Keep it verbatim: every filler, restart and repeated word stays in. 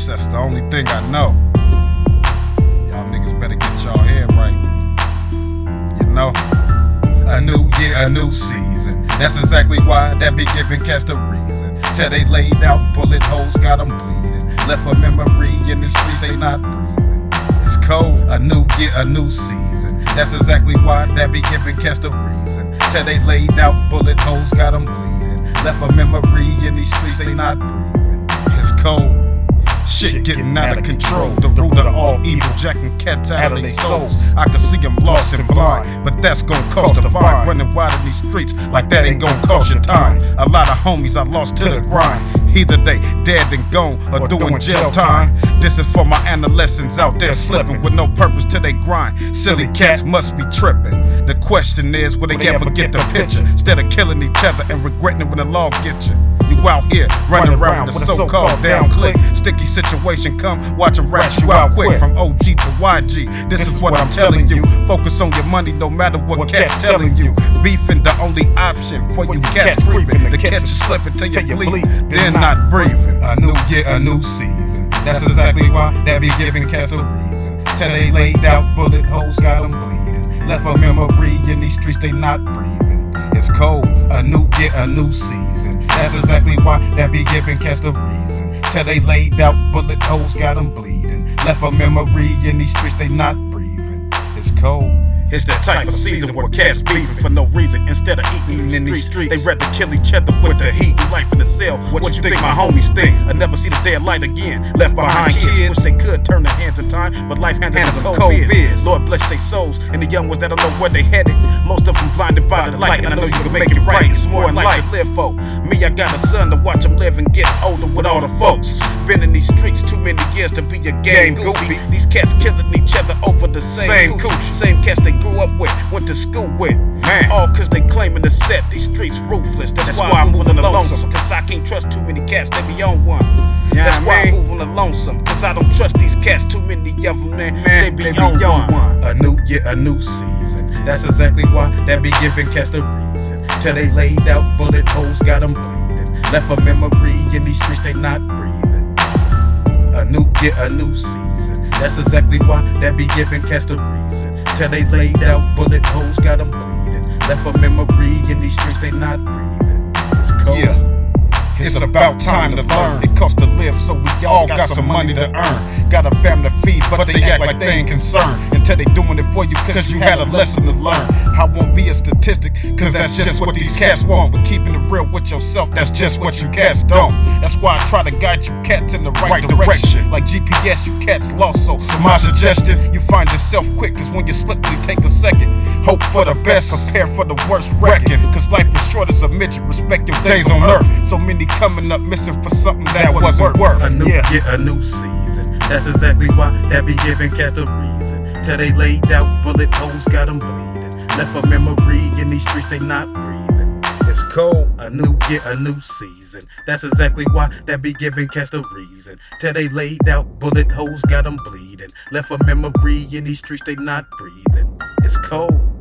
proofs, that's the only thing I know. Y'all niggas better get y'all head right. You know? A new year, a new season. That's exactly why that be giving cats the reason. Till they laid out bullet holes, got them bleeding. Left a memory in the streets, they not breathing. It's cold, a new year, a new season. That's exactly why that be giving cats the reason. Till they laid out bullet holes, got them bleeding. Left a memory in these streets, they not breathing. It's cold. Shit getting out of control. The root of all evil, jacking cats out of their souls. I can see them lost and blind, but that's gon' cost a fine. Running wide in these streets like that ain't gon' cost your time. A lot of homies I lost to the grind. Either they dead and gone or doing jail time. This is for my adolescents out there slipping with no purpose to they grind. Silly cats must be tripping. The question is, will they ever get the picture? Instead of killing each other and regretting when the law get you. You out here running around with the so-called down click. Sticky situation come, watch them rat you out quick. From O G to Y G, this is what I'm telling you. Focus on your money no matter what cat's telling you. Beefing the only option for you cats creeping. The catch you slipping till you bleed, then not breathing. A new year, a new season. That's exactly why that be giving cats a reason. Till they laid out bullet holes, got them bleeding. Left a memory in these streets, they not breathing. It's cold, a new year, a new season. That's exactly why that be giving cats the reason. Till they laid out bullet holes, got them bleeding. Left a memory in these streets, they not breathing. It's cold. It's that type of season where cats beefing for no reason. Instead of eating in these streets, they rather kill each other with the heat. Life in the cell, what you think my homies think? I never see the daylight again. Left behind kids, wish they could turn their hands in time, but life handed them cold biz. Lord bless their souls, and the young ones that don't know where they headed. Most of them blinded by the light, and I know you can make it right. It's more in life to live for. Me, I got a son to watch him live and get older with all the folks. Been in these streets too many years to be a game goofy. These cats killing each other over the same coochie. Same cats they grew up with, went to school with. Man, all cause they claiming to set these streets ruthless. That's, That's why, why I'm moving alone. Cause I can't trust too many cats, they be on one. Yeah, That's why man. I'm moving alone. Cause I don't trust these cats, too many of them, man. man they be, they on, be on one. one. A new year, a new season. That's exactly why that be giving cats the reason. Till they laid out bullet holes, got them bleeding. Left a memory in these streets, they not breathing. A new year, a new season. That's exactly why that be giving cats the reason. Till they laid out bullet holes, got them bleeding. Left a memory in these streets, they not breathing. It's cold. Yeah. It's about time to learn. It costs to live, so we all got some money to earn. Got a family to feed, but they act like they ain't concerned. Until they doing it for you, cause you had a lesson to learn. I won't be a statistic, cause that's just what these cats want. But keeping it real with yourself, that's just what you cats don't. That's why I try to guide you cats in the right direction. Like G P S, you cats lost, so my suggestion, you find yourself quick, cause when you slip, you take a second. Hope for the best, prepare for the worst reckon. Cause life is short as a midget, respect your days on earth. So many coming up missing for something that, that wasn't worth. A new yeah. year, a new season. That's exactly why that be giving cats a reason. Till they laid out bullet holes, got them bleeding. Left a memory in these streets, they not breathing. It's cold, a new year, a new season. That's exactly why that be giving cats the reason. Till they laid out bullet holes, got them bleeding. Left a memory in these streets, they not breathing. It's cold.